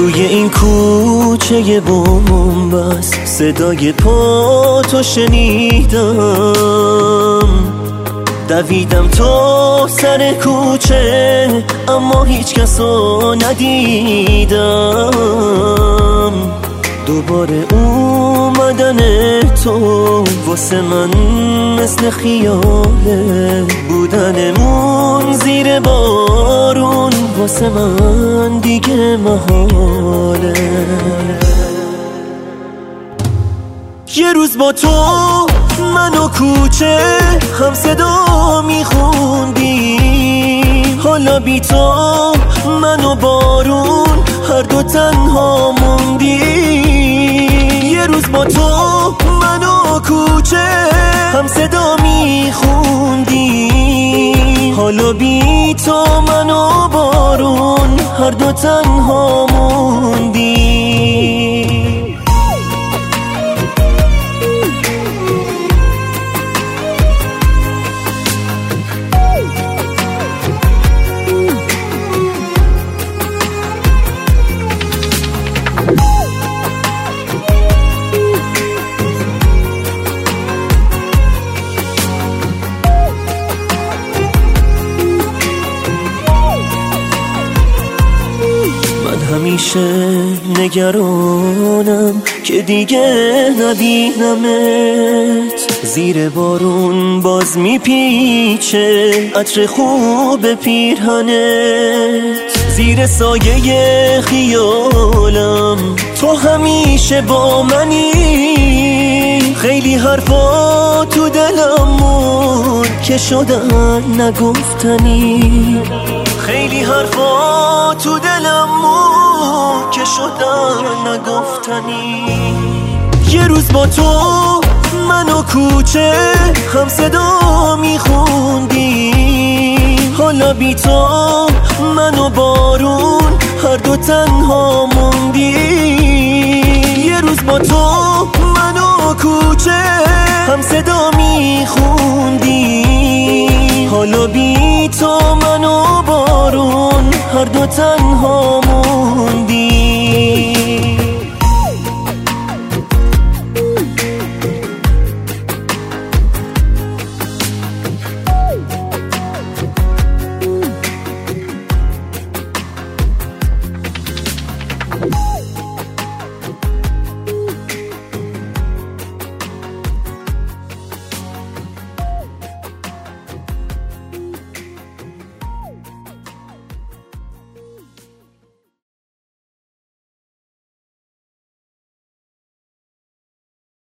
توی این کوچه بنبست صدای پاتو شنیدم، دویدم تا سر کوچه اما هیچ کسو ندیدم. دوباره اومدن تو واسه من مثل خیاله، بودنمون زیر بارون واسه من دیگه محاله. یه روز با تو من و کوچه هم صدا میخوندیم، حالا بی تو من و بارون هر دو تنها موندیم. یه روز با تو من و کوچه هم صدا میخوندیم، حالا بی تو من و بارون هر دو تنها موندیم. همیشه نگرانم که دیگه نبینمت، زیر بارون باز میپیچه عطر خوب پیرهنت، زیر سایه خیالم تو همیشه با منی. خیلی حرفا تو دلم موند که شدن نگفتنی، خیلی حرفا تو دلم موند که شدن نگفتنی. یه روز با تو من و کوچه هم صدا میخوندیم، حالا بی تو من و بارون هر دو تنها موندیم. یه روز با تو من و کوچه هم صدا میخوندیم، حالا بی تو من و بارون هر دو تنها موندیم.